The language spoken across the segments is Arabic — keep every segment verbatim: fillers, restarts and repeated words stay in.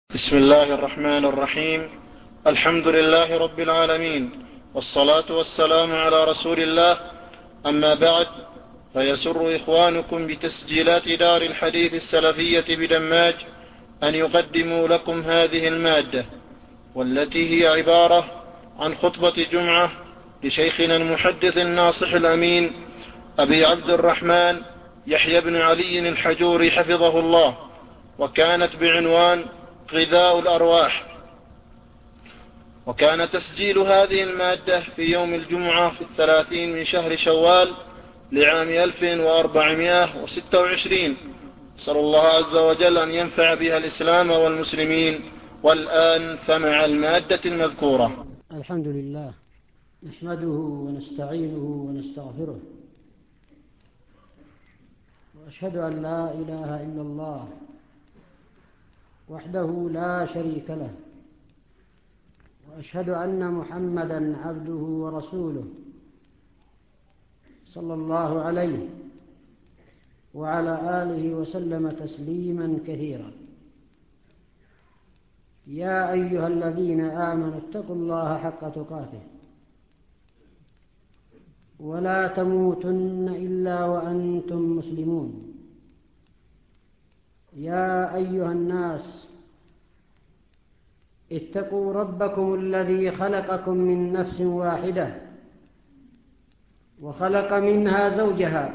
بسم الله الرحمن الرحيم. الحمد لله رب العالمين، والصلاة والسلام على رسول الله. أما بعد، فيسر إخوانكم بتسجيلات دار الحديث السلفية بدماج أن يقدموا لكم هذه المادة، والتي هي عبارة عن خطبة جمعة لشيخنا المحدث الناصح الأمين أبي عبد الرحمن يحيى بن علي الحجوري حفظه الله، وكانت بعنوان غذاء الأرواح. وكان تسجيل هذه المادة في يوم الجمعة في الثلاثين من شهر شوال لعام ألف وأربعمائة وستة وعشرين. نسأل الله عز وجل أن ينفع بها الإسلام والمسلمين. والآن فمع المادة المذكورة. الحمد لله، نحمده ونستعينه ونستغفره، وأشهد أن لا إله إلا الله وحده لا شريك له، وأشهد أن محمدًا عبده ورسوله صلى الله عليه وعلى آله وسلم تسليمًا كثيرا. يا أيها الذين آمنوا اتقوا الله حق تقاته ولا تموتن إلا وأنتم مسلمون. يا أيها الناس اتقوا ربكم الذي خلقكم من نفس واحدة وخلق منها زوجها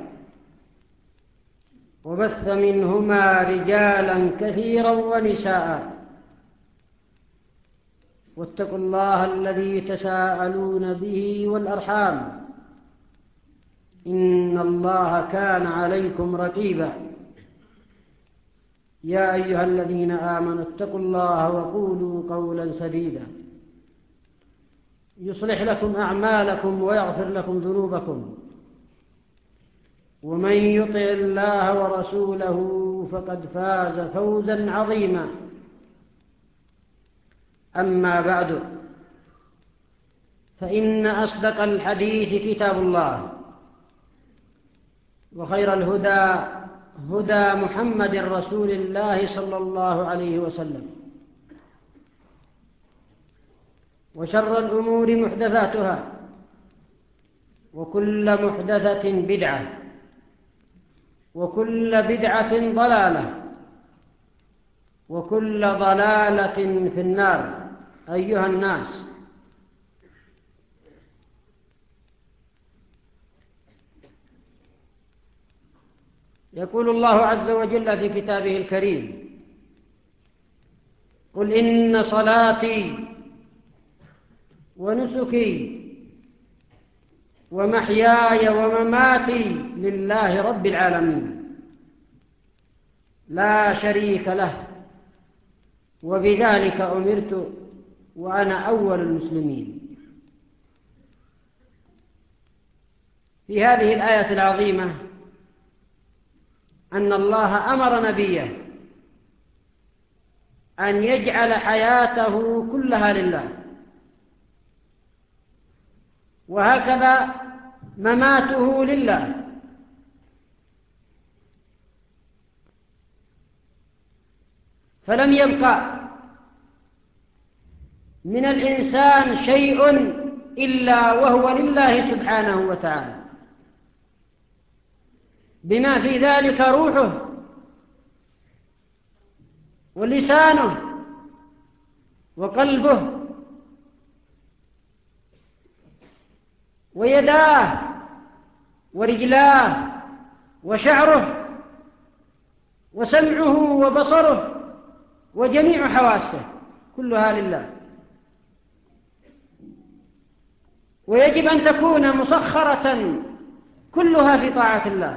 وبث منهما رجالا كثيرا ونساء، واتقوا الله الذي تساءلون به والأرحام، إن الله كان عليكم رقيبا. يا أيها الذين آمنوا اتقوا الله وقولوا قولا سديدا يصلح لكم أعمالكم ويغفر لكم ذنوبكم، ومن يطع الله ورسوله فقد فاز فوزا عظيما. أما بعد، فإن أصدق الحديث كتاب الله، وخير الهدى هدى محمد رسول الله صلى الله عليه وسلم، وشر الأمور محدثاتها، وكل محدثة بدعة، وكل بدعة ضلالة، وكل ضلالة في النار. أيها الناس، يقول الله عز وجل في كتابه الكريم: قل إن صلاتي ونسكي ومحياي ومماتي لله رب العالمين لا شريك له، وبذلك أمرت وأنا أول المسلمين. في هذه الآية العظيمة أن الله أمر نبيه أن يجعل حياته كلها لله، وهكذا مماته لله. فلم يبقى من الإنسان شيء إلا وهو لله سبحانه وتعالى، بما في ذلك روحه ولسانه وقلبه ويداه ورجلاه وشعره وسمعه وبصره وجميع حواسه، كلها لله. ويجب أن تكون مسخرة كلها في طاعة الله.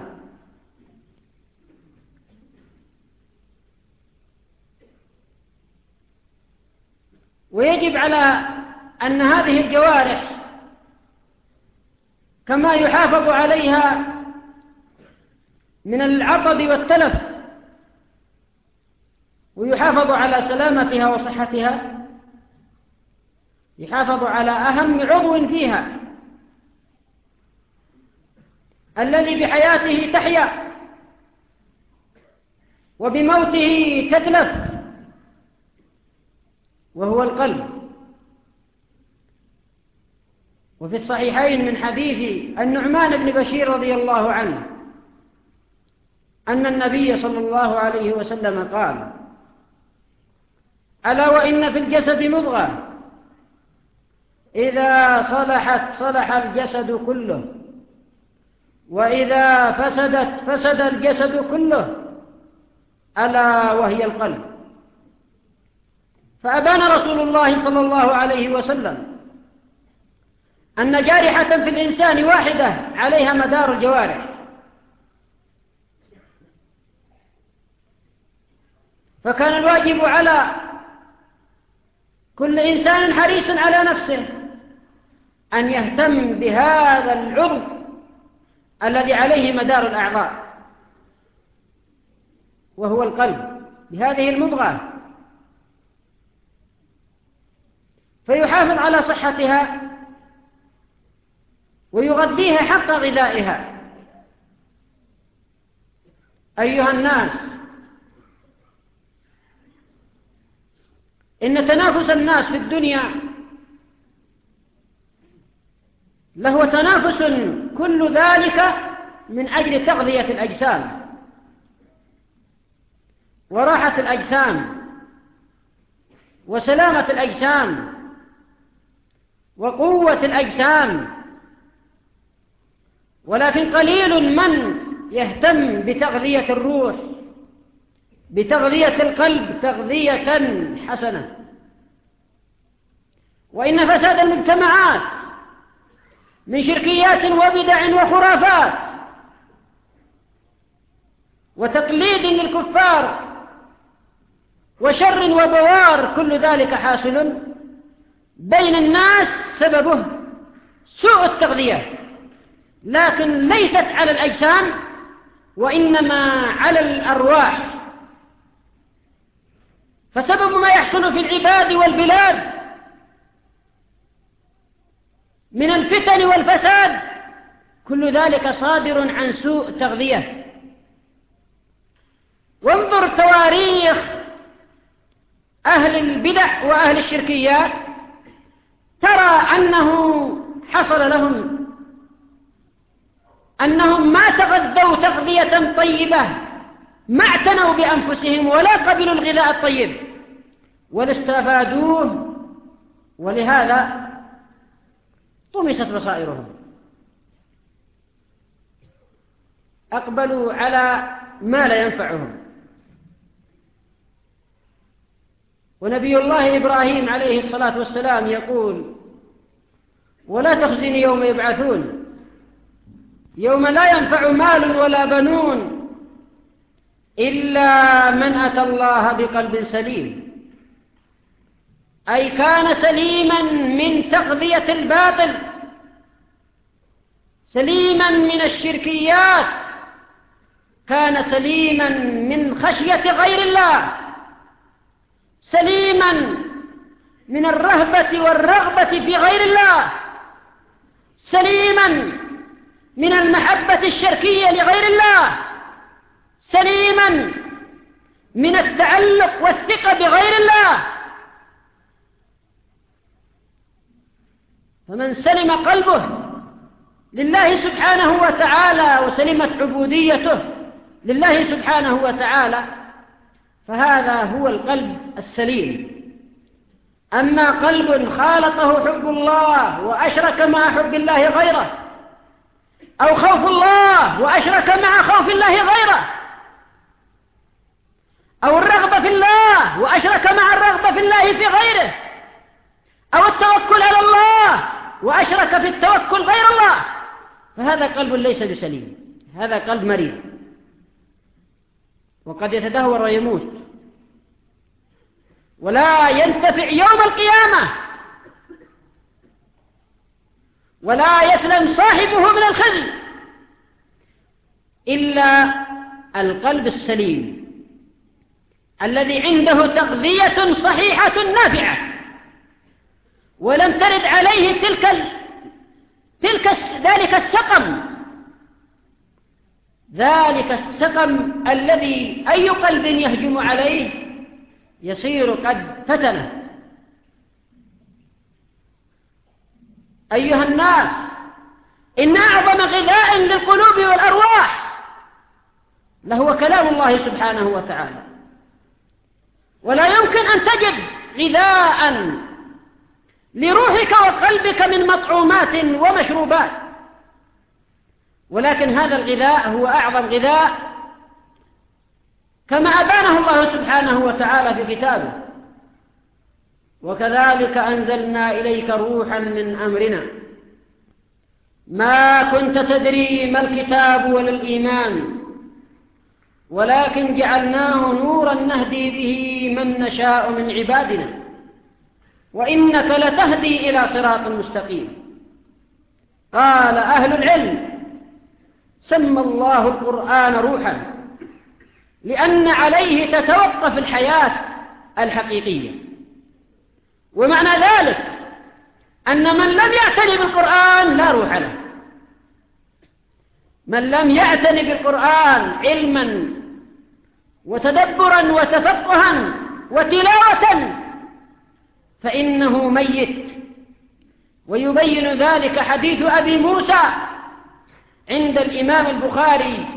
ويجب على أن هذه الجوارح كما يحافظ عليها من العطب والتلف ويحافظ على سلامتها وصحتها، يحافظ على أهم عضو فيها الذي بحياته تحيا وبموته تتلف، وهو القلب. وفي الصحيحين من حديث النعمان بن بشير رضي الله عنه أن النبي صلى الله عليه وسلم قال: ألا وإن في الجسد مضغة إذا صلحت صلح الجسد كله، وإذا فسدت فسد الجسد كله، ألا وهي القلب. فأبان رسول الله صلى الله عليه وسلم أن جارحة في الإنسان واحدة عليها مدار الجوارح، فكان الواجب على كل إنسان حريص على نفسه أن يهتم بهذا العضو الذي عليه مدار الأعضاء، وهو القلب، بهذه المضغة، فيحافظ على صحتها ويغذيها حق غذائها. أيها الناس، إن تنافس الناس في الدنيا لهو تنافس كل ذلك من أجل تغذية الأجسام وراحة الأجسام وسلامة الأجسام وقوة الأجسام، ولكن قليل من يهتم بتغذية الروح، بتغذية القلب تغذية حسنة. وإن فساد المجتمعات من شركيات وبدع وخرافات وتقليد للكفار وشر وبوار، كل ذلك حاصل بين الناس سببه سوء التغذية، لكن ليست على الأجسام وإنما على الأرواح. فسبب ما يحصل في العباد والبلاد من الفتن والفساد كل ذلك صادر عن سوء تغذية. وانظر تواريخ أهل البدع وأهل الشركيات، ترى أنه حصل لهم أنهم ما تغذوا تغذية طيبة، ما اعتنوا بأنفسهم ولا قبلوا الغذاء الطيب ولا استفادوه، ولهذا طمست بصائرهم، أقبلوا على ما لا ينفعهم. ونبي الله إبراهيم عليه الصلاة والسلام يقول: ولا تخزني يوم يبعثون يوم لا ينفع مال ولا بنون إلا من أتى الله بقلب سليم، أي كان سليما من تغذية الباطل، سليما من الشركيات، كان سليما من خشية غير الله، سليما من الرهبة والرغبة في غير الله، سليما من المحبة الشركية لغير الله، سليما من التعلق والثقة بغير الله. فمن سلم قلبه لله سبحانه وتعالى وسلمت عبوديته لله سبحانه وتعالى، فهذا هو القلب السليم. أما قلب خالطه حب الله وأشرك مع حب الله غيره، أو خوف الله وأشرك مع خوف الله غيره، أو الرغبة في الله وأشرك مع الرغبة في الله في غيره، أو التوكل على الله وأشرك في التوكل غير الله، فهذا قلب ليس بسليم، هذا قلب مريض وقد يتدهور ويموت ولا ينتفع يوم القيامة، ولا يسلم صاحبه من الخزي إلا القلب السليم الذي عنده تغذية صحيحة نافعة، ولم ترد عليه تلك ال... تلك ذلك السقم ذلك السقم الذي أي قلب يهجم عليه يصير قد فتنه أيها الناس، إن أعظم غذاء للقلوب والأرواح لهو كلام الله سبحانه وتعالى، ولا يمكن أن تجد غذاء لروحك وقلبك من مطعومات ومشروبات، ولكن هذا الغذاء هو أعظم غذاء كما أبانه الله سبحانه وتعالى في كتابه: وكذلك أنزلنا إليك روحا من أمرنا ما كنت تدري ما الكتاب ولا الإيمان ولكن جعلناه نورا نهدي به من نشاء من عبادنا وإنك لتهدي إلى صراط مستقيم. قال أهل العلم: سمى الله القرآن روحا لأن عليه تتوقف الحياة الحقيقية، ومعنى ذلك أن من لم يعتني بالقرآن لا روح له. من لم يعتني بالقرآن علما وتدبرا وتفقها وتلاوة فإنه ميت. ويبين ذلك حديث أبي موسى عند الإمام البخاري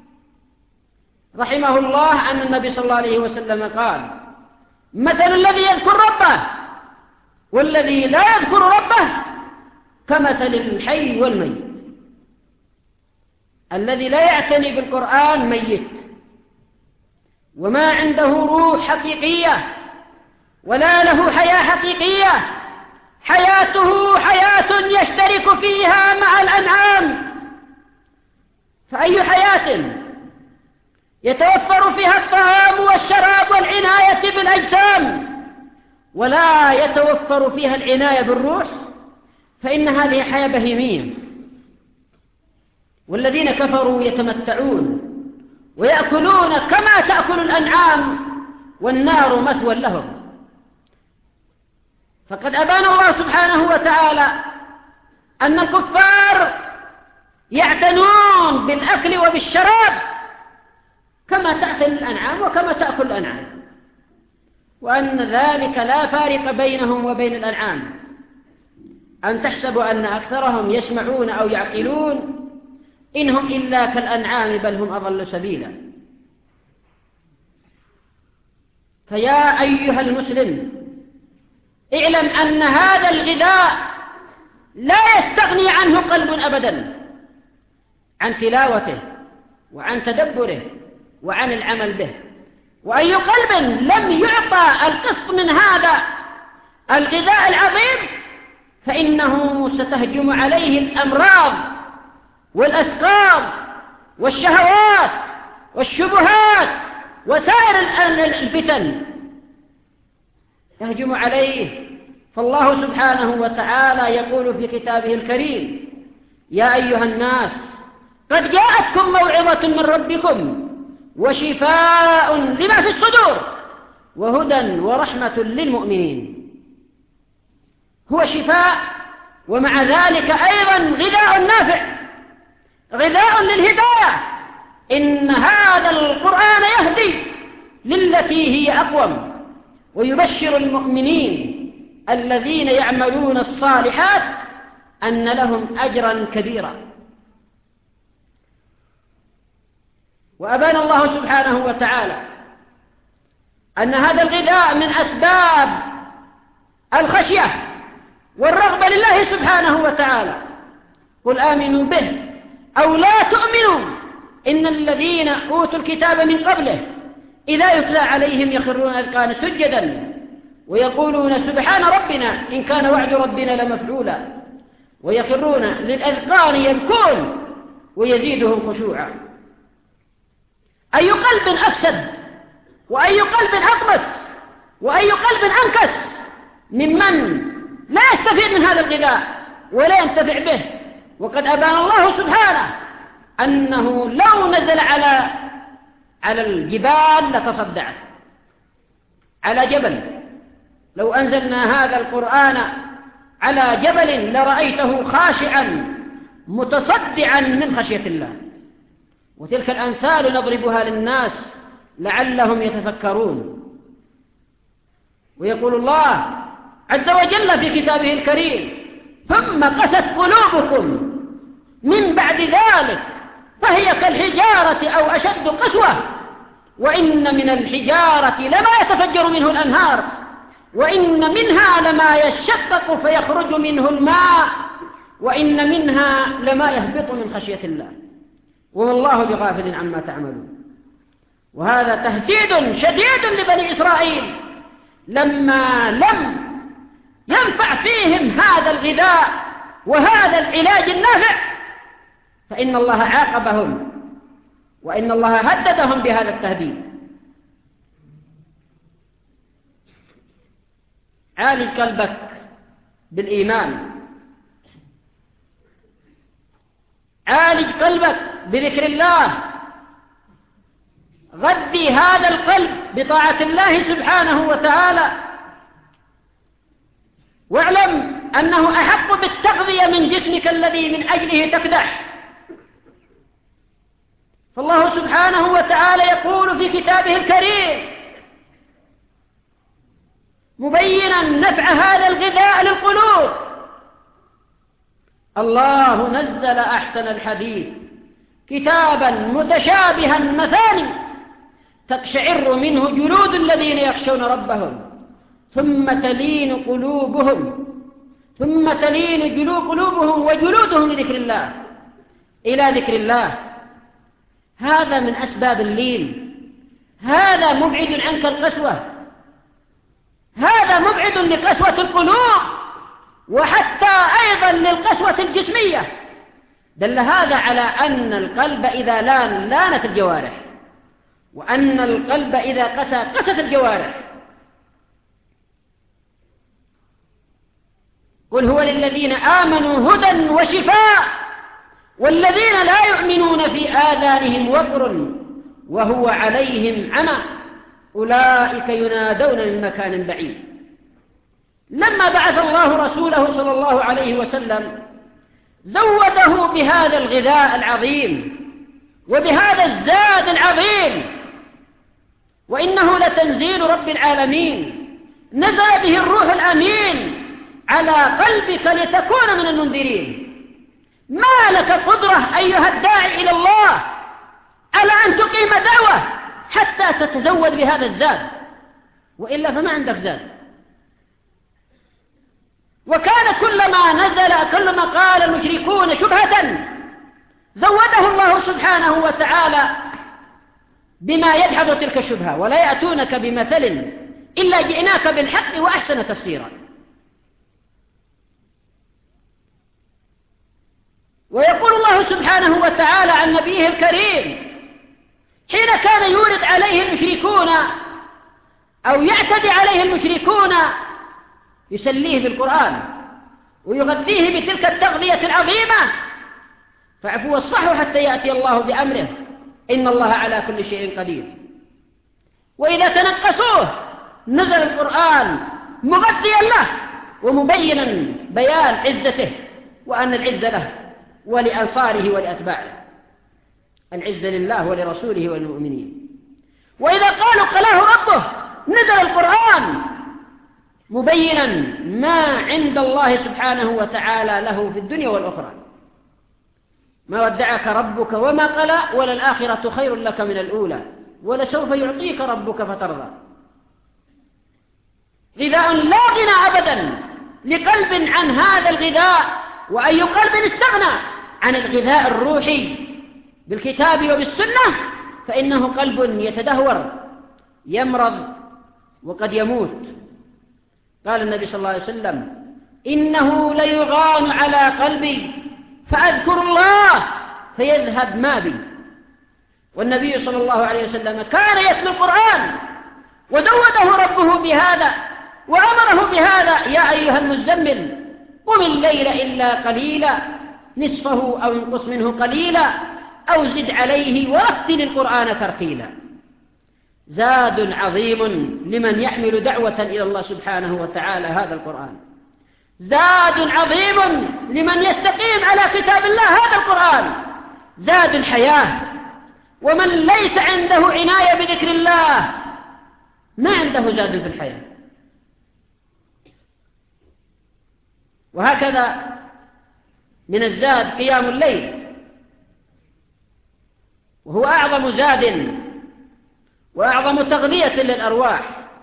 رحمه الله أن النبي صلى الله عليه وسلم قال: مثل الذي يذكر ربه والذي لا يذكر ربه كمثل الحي والميت. الذي لا يعتني بالقرآن ميت، وما عنده روح حقيقية ولا له حياة حقيقية، حياته حياة يشترك فيها مع الأنعام. فأي حياة يتوفر فيها الطعام والشراب والعناية بالأجسام ولا يتوفر فيها العناية بالروح فإن هذه حياة بهيمية. والذين كفروا يتمتعون ويأكلون كما تأكل الأنعام والنار مثوى لهم. فقد أبان الله سبحانه وتعالى أن الكفار يعتنون بالأكل وبالشراب كما تعتني الأنعام وكما تأكل الأنعام، وأن ذلك لا فارق بينهم وبين الأنعام. أن تحسبوا أن أكثرهم يسمعون أو يعقلون، إنهم إلا كالأنعام بل هم أضل سبيلا. فيا أيها المسلم، اعلم أن هذا الغذاء لا يستغني عنه قلب أبدا، عن تلاوته وعن تدبره وعن العمل به. وأي قلب لم يعطى القسط من هذا الغذاء العظيم فإنه ستهجم عليه الأمراض والأسقام والشهوات والشبهات وسائر الفتن تهجم عليه. فالله سبحانه وتعالى يقول في كتابه الكريم: يا أيها الناس قد جاءتكم موعظة من ربكم وشفاء لما في الصدور وهدى ورحمة للمؤمنين. هو شفاء ومع ذلك أيضا غذاء نافع، غذاء للهداية. إن هذا القرآن يهدي للتي هي أقوم ويبشر المؤمنين الذين يعملون الصالحات أن لهم أجرا كبيرا. وأبان الله سبحانه وتعالى أن هذا الغذاء من أسباب الخشية والرغبة لله سبحانه وتعالى. قل آمنوا به أو لا تؤمنوا إن الذين أوتوا الكتاب من قبله إذا يتلى عليهم يخرون أذقانا سجدا ويقولون سبحان ربنا إن كان وعد ربنا لمفعولا ويخرون للأذقان يبكون ويزيدهم خشوعا. أي قلب أفسد وأي قلب أقبس وأي قلب أنكس ممن لا يستفيد من هذا الغذاء ولا ينتفع به. وقد أبان الله سبحانه أنه لو نزل على على الجبال لتصدعت. على جبل، لو أنزلنا هذا القرآن على جبل لرأيته خاشعا متصدعا من خشية الله. وتلك الأمثال نضربها للناس لعلهم يتفكرون. ويقول الله عز وجل في كتابه الكريم: ثم قست قلوبكم من بعد ذلك فهي كالحجارة أو أشد قسوة وإن من الحجارة لما يتفجر منه الأنهار وإن منها لما يشقق فيخرج منه الماء وإن منها لما يهبط من خشية الله والله بغافل عما تعملون. وهذا تهديد شديد لبني إسرائيل لما لم ينفع فيهم هذا الغذاء وهذا العلاج النافع فإن الله عاقبهم وإن الله هددهم بهذا التهديد. عالج قلبك بالإيمان، عالج قلبك بذكر الله، غذي هذا القلب بطاعة الله سبحانه وتعالى، واعلم أنه أحق بالتغذية من جسمك الذي من أجله تكدح. فالله سبحانه وتعالى يقول في كتابه الكريم مبينا نفع هذا الغذاء للقلوب: الله نزل أحسن الحديث كتابا متشابها مثاني تقشعر منه جلود الذين يخشون ربهم ثم تلين قلوبهم ثم تلين جلود قلوبهم وجلودهم لذكر الله إلى ذكر الله. هذا من أسباب اللين، هذا مبعد عنك القسوة، هذا مبعد لقسوة القلوب وحتى أيضا للقسوة الجسمية. دل هذا على أن القلب إذا لان لانت الجوارح، وأن القلب إذا قسى قست الجوارح. قل هو للذين آمنوا هدى وشفاء والذين لا يؤمنون في آذانهم وقر وهو عليهم عمى أولئك ينادون من مكان بعيد. لما بعث الله رسوله صلى الله عليه وسلم زوده بهذا الغذاء العظيم وبهذا الزاد العظيم، وإنه لتنزيل رب العالمين نزل به الروح الأمين على قلبك لتكون من المنذرين. ما لك قدرة أيها الداعي إلى الله على أن تقيم دعوة حتى تتزود بهذا الزاد، وإلا فما عندك زاد. وكان كلما نزل كلما قال المشركون شبهة زوده الله سبحانه وتعالى بما يدحض تلك الشبهة، ولا يأتونك بمثل إلا جئناك بالحق وأحسن تفسيرا. ويقول الله سبحانه وتعالى عن نبيه الكريم حين كان يورد عليه المشركون أو يعتدي عليه المشركون يسليه بالقرآن ويغذيه بتلك التغذية العظيمة: فاعفوا واصفحوا حتى يأتي الله بأمره إن الله على كل شيء قدير. وإذا تنقصوه نزل القرآن مغذيا له ومبينا بيان عزته وأن العزة له ولأنصاره ولأتباعه، العزة لله ولرسوله وللمؤمنين. وإذا قالوا قلاه ربه نزل القرآن مبينا ما عند الله سبحانه وتعالى له في الدنيا والأخرى: ما ودعك ربك وما قلى وللآخرة خير لك من الأولى ولسوف يعطيك ربك فترضى. غذاء لا غنى أبدا لقلب عن هذا الغذاء، وأي قلب استغنى عن الغذاء الروحي بالكتاب وبالسنة فإنه قلب يتدهور يمرض وقد يموت. قال النبي صلى الله عليه وسلم: إنه ليغان على قلبي فأذكر الله فيذهب ما بي. والنبي صلى الله عليه وسلم كان يتلو القرآن وزوده ربه بهذا وأمره بهذا: يا أيها المزمل قم الليل إلا قليلا نصفه أو انقص منه قليلا أو زد عليه ورتل القرآن ترتيلا. زاد عظيم لمن يحمل دعوة إلى الله سبحانه وتعالى هذا القرآن، زاد عظيم لمن يستقيم على كتاب الله هذا القرآن، زاد الحياة. ومن ليس عنده عناية بذكر الله ما عنده زاد في الحياة. وهكذا من الزاد قيام الليل، وهو أعظم زاد وأعظم تغذية للأرواح.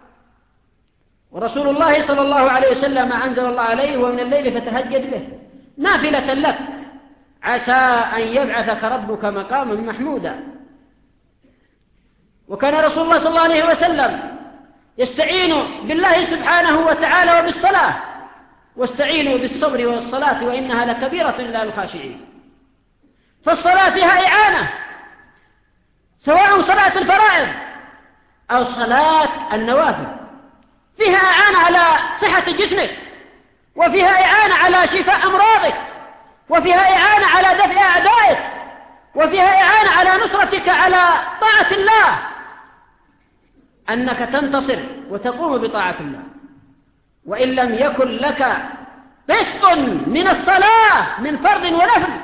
ورسول الله صلى الله عليه وسلم أنزل الله عليه ومن الليل فتهجد به نافلة لك عسى أن يبعثك ربك مقاما محمودا. وكان رسول الله صلى الله عليه وسلم يستعين بالله سبحانه وتعالى وبالصلاة، واستعينوا بالصبر والصلاة وإنها لكبيرة إلا للخاشعين. فالصلاة فيها إعانة، سواء صلاة الفرائض أو صلاة النوافل، فيها إعانة على صحة جسمك، وفيها إعانة على شفاء أمراضك، وفيها إعانة على دفع أعدائك، وفيها إعانة على نصرتك على طاعة الله، أنك تنتصر وتقوم بطاعة الله. وإن لم يكن لك قسط من الصلاة من فرض ونفل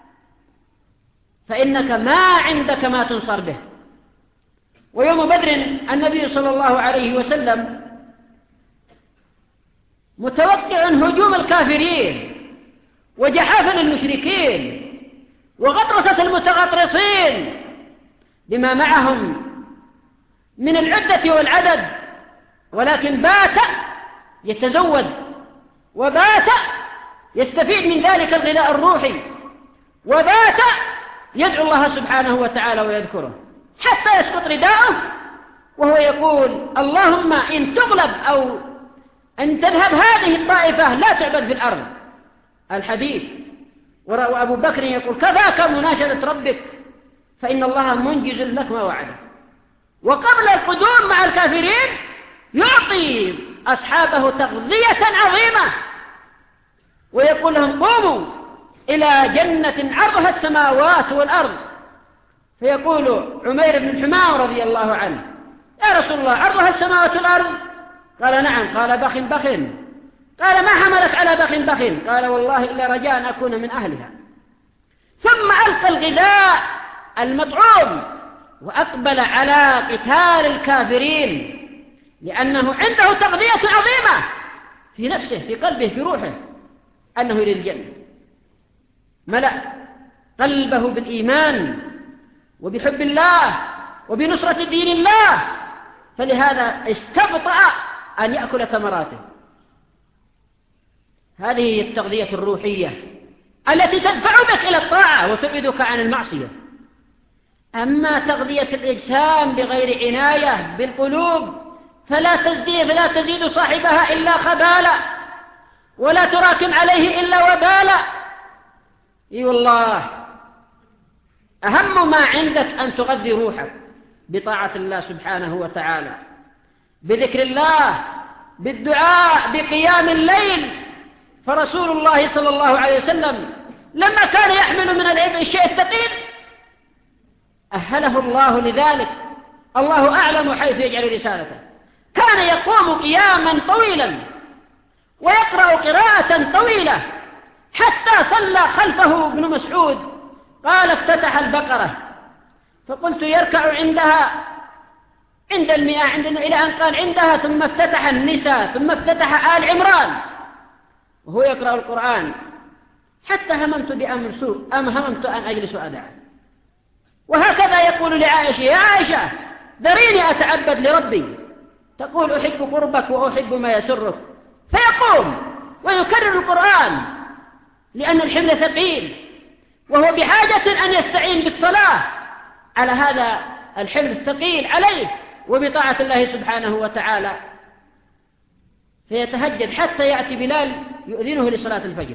فإنك ما عندك ما تنصر به. ويوم بدر النبي صلى الله عليه وسلم متوقع هجوم الكافرين وجحافل المشركين وغطرسة المتغطرسين بما معهم من العدة والعدد، ولكن بات يتزود وبات يستفيد من ذلك الغذاء الروحي، وبات يدعو الله سبحانه وتعالى ويذكره حتى يسقط رداءه وهو يقول اللهم إن تغلب أو أن تذهب هذه الطائفة لا تعبد في الأرض الحديث. وأبو بكر يقول كفاك مناشدة ربك فإن الله منجز لك ما وعده. وقبل القدوم مع الكافرين يعطي أصحابه تغذية عظيمة ويقول لهم قوموا إلى جنة عرضها السماوات والأرض. فيقول عمير بن الحمام رضي الله عنه يا رسول الله عرضها السماوات والأرض؟ قال نعم. قال بخ بخ. قال ما حملك على بخ بخ؟ قال والله إلا رجاء أن أكون من أهلها. ثم ألقى الغذاء المطعوم وأقبل على قتال الكافرين لأنه عنده تغذية عظيمة في نفسه في قلبه في روحه أنه يريد الجنة. ملأ قلبه بالإيمان وبحب الله وبنصرة دين الله، فلهذا استبطأ أن يأكل ثمراته. هذه هي التغذية الروحية التي تدفع بك إلى الطاعة وتبعدك عن المعصية. أما تغذية الإجسام بغير عناية بالقلوب فلا تزيد فلا تزيد صاحبها إلا خبالا ولا تراكم عليه إلا وبالا. إي والله أهم ما عندك أن تغذي روحك بطاعة الله سبحانه وتعالى، بذكر الله، بالدعاء، بقيام الليل. فرسول الله صلى الله عليه وسلم لما كان يحمل من العبء الشيء الثقيل أهله الله لذلك، الله أعلم حيث يجعل رسالته. كان يقوم قياما طويلا ويقرأ قراءة طويلة حتى صلى خلفه ابن مسعود قال افتتح البقرة فقلت يركع عندها عند المئة عندنا إلى أن قال عندها ثم افتتح النساء ثم افتتح آل عمران وهو يقرأ القرآن حتى هممت بأمر سوء أم هممت أن أجلس أدعى. وهكذا يقول لعائشة يا عائشة ذريني أتعبد لربي، تقول أحب قربك وأحب ما يسرك، فيقوم ويكرر القرآن لأن الحمل ثقيل وهو بحاجة أن يستعين بالصلاة على هذا الحمل الثقيل عليه وبطاعة الله سبحانه وتعالى، فيتهجد حتى يأتي بلال يؤذنه لصلاة الفجر.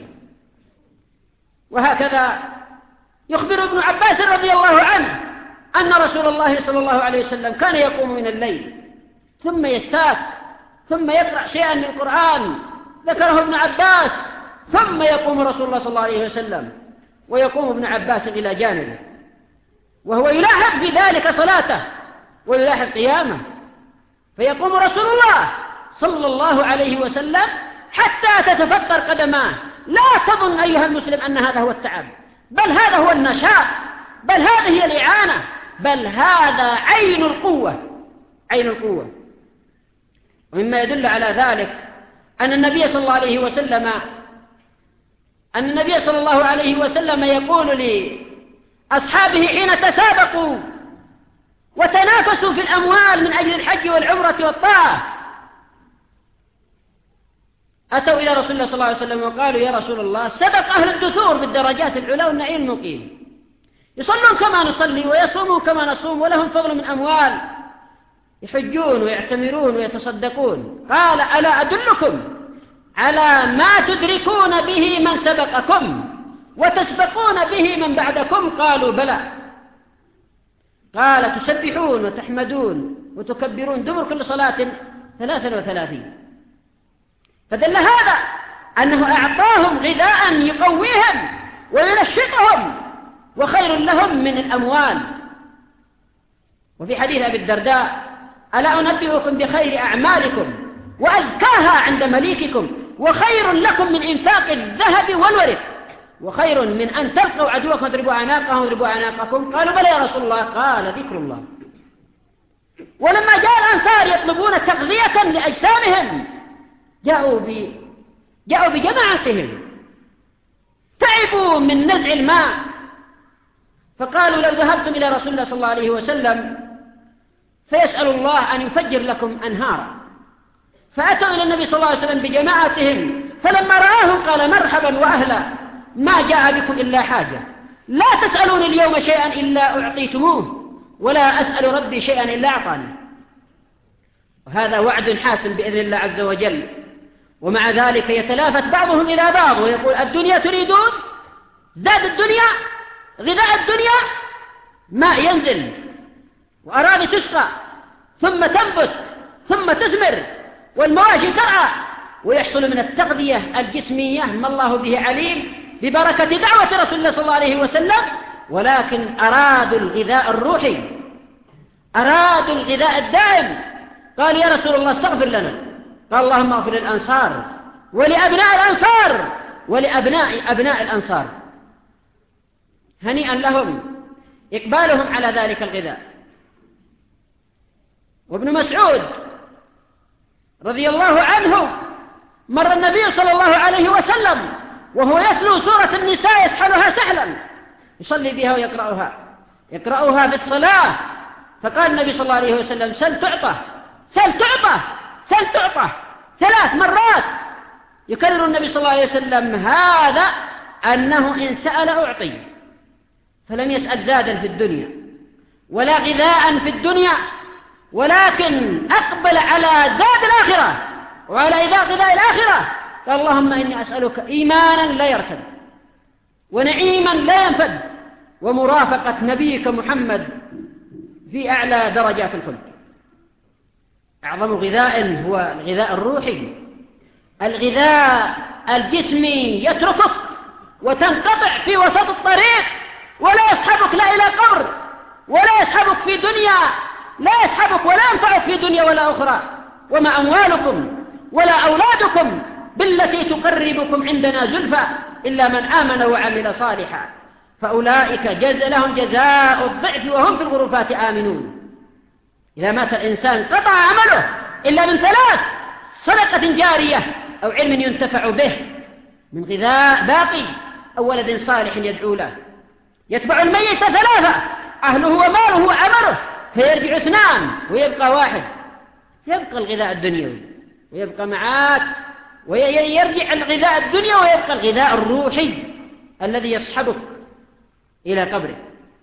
وهكذا يخبر ابن عباس رضي الله عنه أن رسول الله صلى الله عليه وسلم كان يقوم من الليل ثم يستاك ثم يقرأ شيئا من القرآن ذكره ابن عباس، ثم يقوم رسول الله صلى الله عليه وسلم ويقوم ابن عباس إلى جانبه وهو يلاحظ في ذلك صلاته ويلاحظ قيامه، فيقوم رسول الله صلى الله عليه وسلم حتى تتفطر قدماه. لا تظن أيها المسلم أن هذا هو التعب، بل هذا هو النشاط، بل هذه هي الإعانة، بل هذا عين القوة، عين القوة. ومما يدل على ذلك أن النبي صلى الله عليه وسلم أن النبي صلى الله عليه وسلم يقول لأصحابه حين تسابقوا وتنافسوا في الأموال من أجل الحج والعمرة والطاعة، أتوا إلى رسول الله صلى الله عليه وسلم وقالوا: يا رسول الله، سبق أهل الدثور بالدرجات العلى والنعيم المقيم، يصلون كما نصلي ويصومون كما نصوم ولهم فضل من أموال، يحجون ويعتمرون ويتصدقون. قال: ألا أدلكم على ما تدركون به من سبقكم وتسبقون به من بعدكم؟ قالوا: بلى. قال: تسبحون وتحمدون وتكبرون دبر كل صلاة ثلاثا وثلاثين. فدل هذا أنه أعطاهم غذاء يقويهم وينشطهم وخير لهم من الأموال. وفي حديث أبي الدرداء: ألا أنبئكم بخير أعمالكم وأزكاها عند مليككم وخير لكم من إنفاق الذهب والورق وخير من أن تلقوا عدوكم وتضربوا أعناقهم وتضربوا أعناقكم؟ قالوا: بلى يا رسول الله. قال: ذكر الله. ولما جاء الأنصار يطلبون تغذية لأجسامهم جاءوا ب... جاءوا بجماعتهم، تعبوا من نزع الماء، فقالوا: لو ذهبتم إلى رسول الله صلى الله عليه وسلم فيسأل الله أن يفجر لكم أنهارا. فأتوا إلى النبي صلى الله عليه وسلم بجماعتهم، فلما رآهم قال: مرحبا وأهلا، ما جاء بكم إلا حاجة، لا تسألون اليوم شيئا إلا أعطيتموه ولا أسأل ربي شيئا إلا أعطاني. وهذا وعد حاسم بإذن الله عز وجل. ومع ذلك يتلافت بعضهم إلى بعض ويقول: الدنيا تريدون؟ زاد الدنيا، غذاء الدنيا، ماء ينزل وأراضي تسقى ثم تنبت ثم تثمر والمواشي ترعى، ويحصل من التغذية الجسمية ما الله به عليم ببركة دعوة رسول الله صلى الله عليه وسلم. ولكن أرادوا الغذاء الروحي، أرادوا الغذاء الدائم. قالوا: يا رسول الله، استغفر لنا. قال: اللهم اغفر للأنصار ولأبناء الأنصار ولأبناء أبناء الأنصار. هنيئا لهم إقبالهم على ذلك الغذاء. وابن مسعود رضي الله عنه مر النبي صلى الله عليه وسلم وهو يتلو سورة النساء يسحلها سحلا، يصلي بها ويقرأها يقرأها في الصلاة. فقال النبي صلى الله عليه وسلم: سل تعطى سل تعطى سل تعطى ثلاث مرات. يكرر النبي صلى الله عليه وسلم هذا أنه إن سأل أعطي، فلم يسأل زادا في الدنيا ولا غذاء في الدنيا، ولكن أقبل على زاد الآخرة وعلى غذاء الآخرة. قال: اللهم إني أسألك إيمانا لا يرتد ونعيما لا ينفد ومرافقة نبيك محمد في أعلى درجات الخلد. أعظم غذاء هو الغذاء الروحي. الغذاء الجسمي يتركك وتنقطع في وسط الطريق ولا يسحبك لا إلى قبر ولا يسحبك في دنيا، لا يسحبك ولا ينفعك في دنيا ولا أخرى. وما أموالكم ولا أولادكم بالتي تقربكم عندنا زلفى إلا من آمن وعمل صالحا فأولئك جز لهم جزاء الضعف وهم في الغرفات آمنون. إذا مات الإنسان قطع عمله إلا من ثلاث: صدقة جارية أو علم ينتفع به من غذاء باقي أو ولد صالح يدعو له. يتبع الميت ثلاثة: أهله وماله وعمله، فيرجع اثنان ويبقى واحد. يبقى الغذاء الدنيوي ويبقى معاك، ويرجع الغذاء الدنيا ويبقى الغذاء الروحي الذي يصحبك إلى قبره.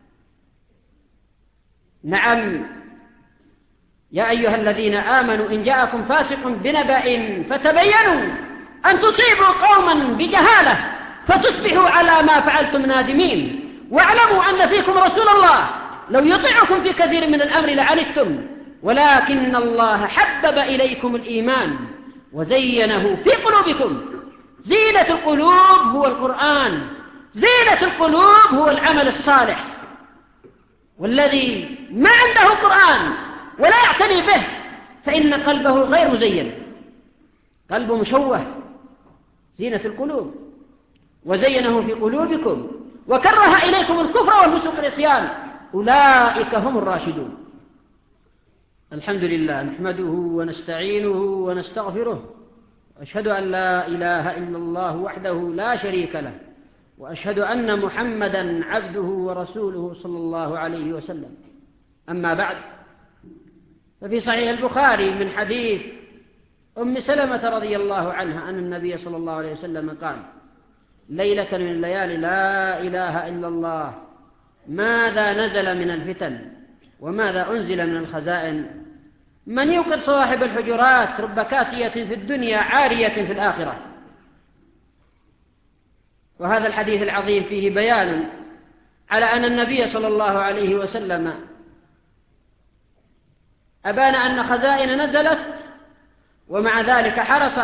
نعم يا أيها الذين آمنوا إن جاءكم فاسق بنبأ فتبينوا أن تصيبوا قوما بجهالة فتصبحوا على ما فعلتم نادمين واعلموا أن فيكم رسول الله لو يطيعكم في كثير من الأمر لعنتم ولكن الله حبب إليكم الإيمان وزينه في قلوبكم. زينة القلوب هو القرآن، زينة القلوب هو العمل الصالح. والذي ما عنده قرآن ولا يعتني به فإن قلبه غير مزين، قلبه مشوه. زينة القلوب وزينه في قلوبكم وكره إليكم الكفر والفسوق والعصيان أولئك هم الراشدون. الحمد لله نحمده ونستعينه ونستغفره وأشهد أن لا إله إلا الله وحده لا شريك له، وأشهد أن محمدا عبده ورسوله صلى الله عليه وسلم. أما بعد، ففي صحيح البخاري من حديث أم سلمة رضي الله عنها أن النبي صلى الله عليه وسلم قال: ليلة من الليالي لا إله إلا الله، ماذا نزل من الفتن وماذا أنزل من الخزائن، من يوقظ صواحب الحجرات، رب كاسية في الدنيا عارية في الآخرة. وهذا الحديث العظيم فيه بيان على أن النبي صلى الله عليه وسلم أبان أن خزائن نزلت، ومع ذلك حرص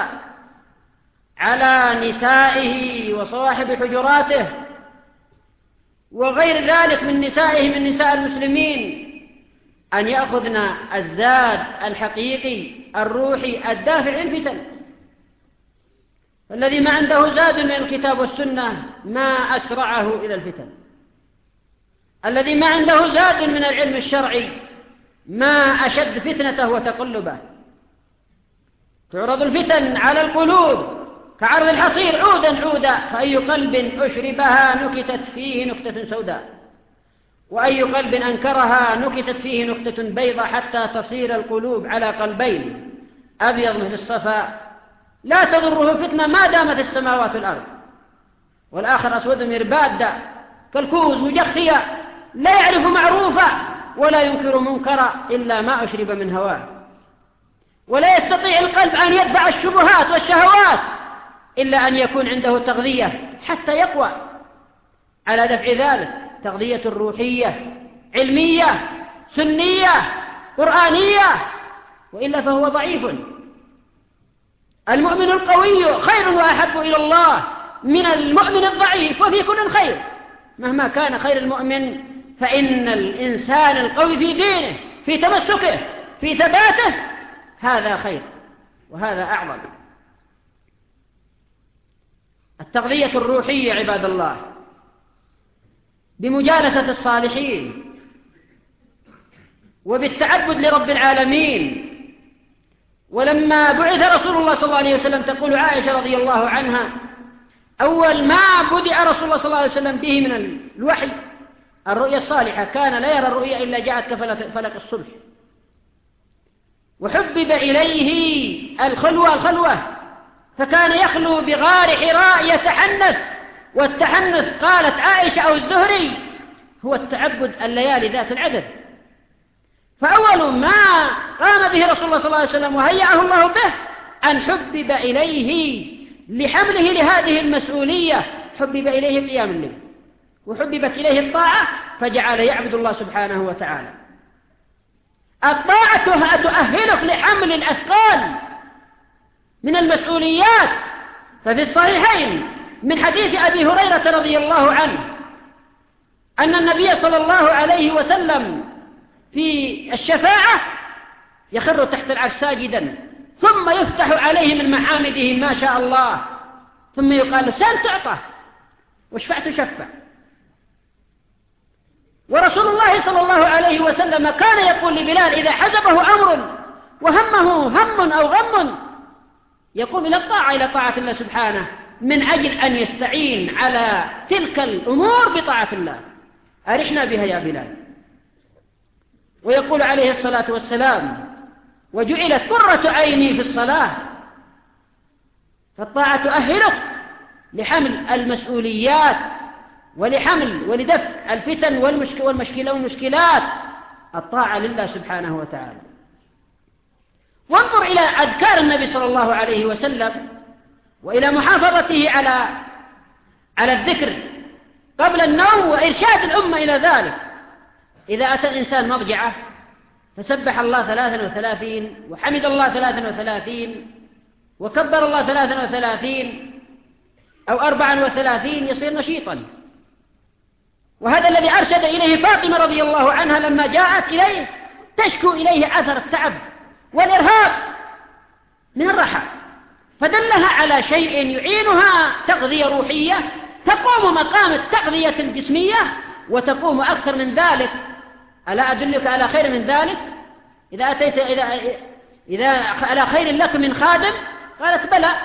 على نسائه وصواحب حجراته وغير ذلك من نسائه من نساء المسلمين أن يأخذن الزاد الحقيقي الروحي الدافع للفتن. الذي ما عنده زاد من الكتاب والسنة ما أسرعه إلى الفتن، الذي ما عنده زاد من العلم الشرعي ما أشد فتنته وتقلبه. تعرض الفتن على القلوب كعرض الحصير عودا عودا، فأي قلب أشربها نكتت فيه نكتة سوداء، وأي قلب أنكرها نكتت فيه نكتة بيضة، حتى تصير القلوب على قلبين أبيض مثل الصفا لا تضره فتنة ما دامت السماوات والأرض، والآخر أسود مرباد كالكوز مجخية لا يعرف معروفا ولا ينكر منكرا إلا ما أشرب من هواه، ولا يستطيع القلب أن يدفع الشبهات والشهوات إلا أن يكون عنده تغذية حتى يقوى على دفع ذلك، تغذية روحية علمية سنية قرآنية، وإلا فهو ضعيف. المؤمن القوي خير وأحب إلى الله من المؤمن الضعيف، وفي كل خير. مهما كان خير المؤمن فإن الإنسان القوي في دينه في تمسكه في ثباته هذا خير وهذا أعظم. التغذية الروحية عباد الله بمجالسة الصالحين وبالتعبد لرب العالمين. ولما بعث رسول الله صلى الله عليه وسلم تقول عائشة رضي الله عنها: أول ما بدأ رسول الله صلى الله عليه وسلم به من الوحي الرؤيا الصالحة، كان لا يرى الرؤيا إلا جاءت كفلق الصبح. وحبب إليه الخلوة الخلوة فكان يخلو بغار حراء يتحنث، والتحنث قالت عائشة أو الزهري هو التعبد الليالي ذات العدد. فأول ما قام به رسول الله صلى الله عليه وسلم وهيأه الله به أن حبب إليه لحمله لهذه المسؤولية، حبب إليه قيام الليل وحببت إليه الطاعة، فجعل يعبد الله سبحانه وتعالى. الطاعة تؤهلك لحمل الأثقال من المسؤوليات. ففي الصحيحين من حديث أبي هريرة رضي الله عنه أن النبي صلى الله عليه وسلم في الشفاعة يخر تحت العرش ساجدا، ثم يفتح عليه من محامده ما شاء الله، ثم يقال له: سل تعطى واشفع تشفع. ورسول الله صلى الله عليه وسلم كان يقول لبلال إذا حزبه أمر وهمه هم أو غم يقوم إلى الطاعة إلى طاعة الله سبحانه من أجل أن يستعين على تلك الأمور بطاعة الله. أرحنا بها يا بلال. ويقول عليه الصلاة والسلام: وجعلت قرة عيني في الصلاة. فالطاعة تؤهلك لحمل المسؤوليات ولحمل ولدفع الفتن والمشكلة والمشكلات. الطاعة لله سبحانه وتعالى. وانظر إلى أذكار النبي صلى الله عليه وسلم وإلى محافظته على على الذكر قبل النوم وإرشاد الأمة إلى ذلك. إذا أتى الإنسان مضجعه فسبح الله ثلاثا وثلاثين وحمد الله ثلاثا وثلاثين وكبر الله ثلاثا وثلاثين أو أربعا وثلاثين يصير نشيطا. وهذا الذي أرشد إليه فاطمة رضي الله عنها لما جاءت إليه تشكو إليه أثر التعب والإرهاب من الرحى، فدلها على شيء يعينها تغذية روحية تقوم مقام التغذية الجسمية وتقوم أكثر من ذلك. ألا أدلك على خير من ذلك؟ إذا أتيت إذا إذا على خير لك من خادم؟ قالت: بلى.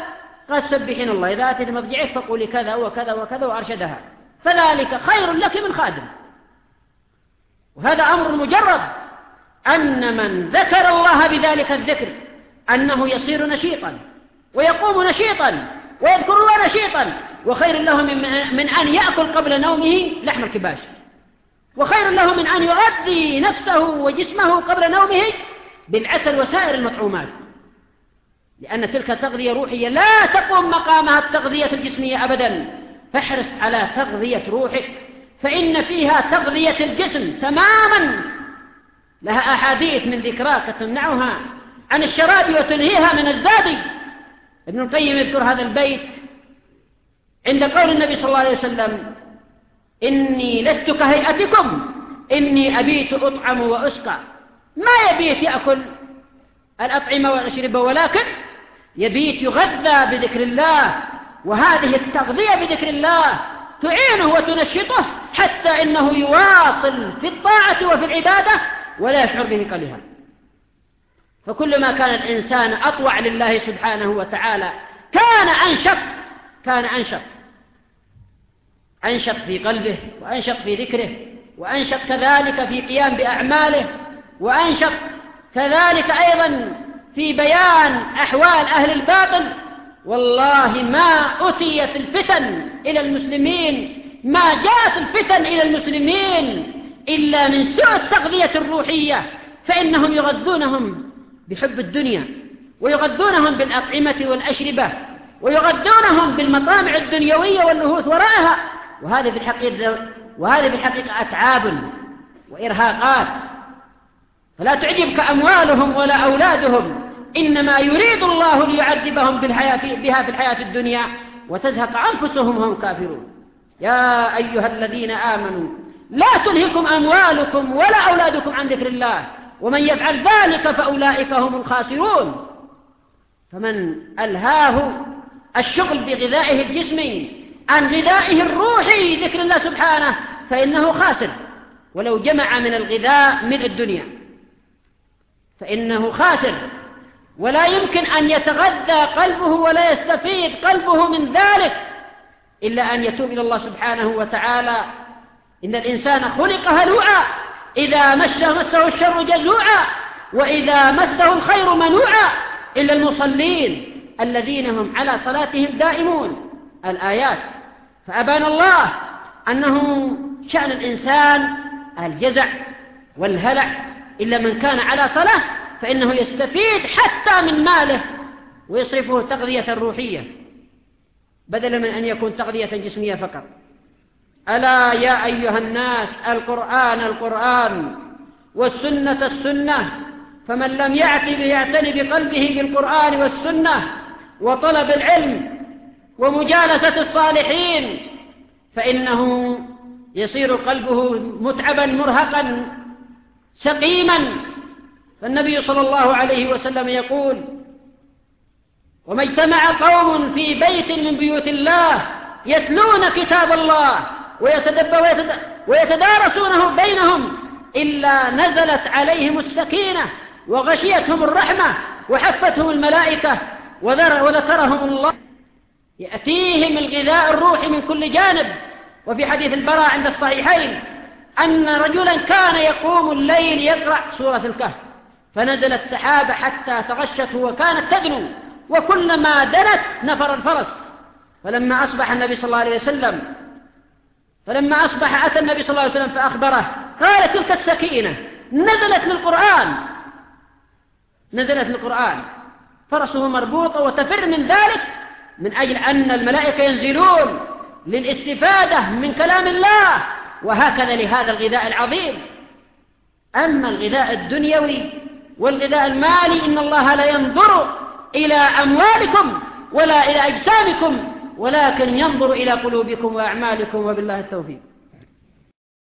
قال سبحين الله إذا أتيت مضجعك فقولي كذا وكذا وكذا وأرشدها، فذلك خير لك من خادم. وهذا أمر مجرد أن من ذكر الله بذلك الذكر أنه يصير نشيطا ويقوم نشيطا ويذكر الله نشيطا، وخير له من أن يأكل قبل نومه لحم الكباش، وخير له من أن يغذي نفسه وجسمه قبل نومه بالعسل وسائر المطعومات، لأن تلك تغذية روحية لا تقوم مقامها التغذية الجسمية أبدا. فاحرص على تغذية روحك، فإن فيها تغذية الجسم تماما. لها أحاديث من ذكراك تمنعها عن الشراب وتنهيها من الزاد. ابن القيم يذكر هذا البيت عند قول النبي صلى الله عليه وسلم: إني لست كهيئتكم إني أبيت أطعم وأسقى. ما يبيت يأكل الأطعمة والأشربة، ولكن يبيت يغذى بذكر الله، وهذه التغذية بذكر الله تعينه وتنشطه حتى إنه يواصل في الطاعة وفي العبادة ولا يشعر به قليلا. فكل ما كان الإنسان أطوع لله سبحانه وتعالى كان أنشط كان أنشط أنشط في قلبه، وأنشط في ذكره، وأنشط كذلك في قيام بأعماله، وأنشط كذلك أيضا في بيان أحوال أهل الباطل. والله ما أتيت الفتن إلى المسلمين، ما جاءت الفتن إلى المسلمين إلا من سوء التغذية الروحية، فإنهم يغذونهم بحب الدنيا، ويغذونهم بالأطعمة والأشربة، ويغذونهم بالمطامع الدنيوية واللهوث وراءها. وهذه بالحقيقة وهذه بالحقيقة أتعاب وإرهاقات. فلا تعجبك أموالهم ولا أولادهم، إنما يريد الله ليعذبهم بها في الحياة الدنيا وتزهق أنفسهم وهم كافرون. يا أيها الذين آمنوا لا تلهكم أموالكم ولا أولادكم عن ذكر الله ومن يفعل ذلك فأولئك هم الخاسرون. فمن ألهاه الشغل بغذائه الجسمي عن غذائه الروحي ذكر الله سبحانه فإنه خاسر، ولو جمع من الغذاء من الدنيا فإنه خاسر، ولا يمكن أن يتغذى قلبه ولا يستفيد قلبه من ذلك إلا أن يتوب إلى الله سبحانه وتعالى. إن الإنسان خلق هلوعا إذا مسه مسه الشر جزوعا وإذا مسه الخير منوعا إلا المصلين الذين هم على صلاتهم دائمون. الآيات. فأبان الله أنه شأن الإنسان الجزع والهلع، إلا من كان على صلاة فإنه يستفيد حتى من ماله ويصرفه تغذية روحية بدلا من أن يكون تغذية جسمية فقط. ألا يا أيها الناس القرآن القرآن والسنة السنة، فمن لم يعتني بقلبه بالقرآن والسنة وطلب العلم ومجالسة الصالحين فإنه يصير قلبه متعبا مرهقا سقيما. فالنبي صلى الله عليه وسلم يقول: وما اجتمع قوم في بيت من بيوت الله يتلون كتاب الله ويتدارسونه بينهم إلا نزلت عليهم السكينة وغشيتهم الرحمة وحفتهم الملائكة وذكرهم الله. يأتيهم الغذاء الروحي من كل جانب. وفي حديث البراء عند الصحيحين أن رجلا كان يقوم الليل يقرأ سورة الكهف فنزلت سحابة حتى تغشته وكانت تدنو، وكلما دنت نفر الفرس. فلما أصبح النبي صلى الله عليه وسلم فلما أصبح أتى النبي صلى الله عليه وسلم فأخبره قال: تلك السكينة نزلت للقرآن نزلت للقرآن فرسه مربوطة وتفر من ذلك من أجل أن الملائكة ينزلون للاستفادة من كلام الله. وهكذا لهذا الغذاء العظيم. أما الغذاء الدنيوي والغذاء المالي إن الله لا ينظر إلى أموالكم ولا إلى أجسامكم ولكن ينظر إلى قلوبكم وأعمالكم، وبالله التوفيق.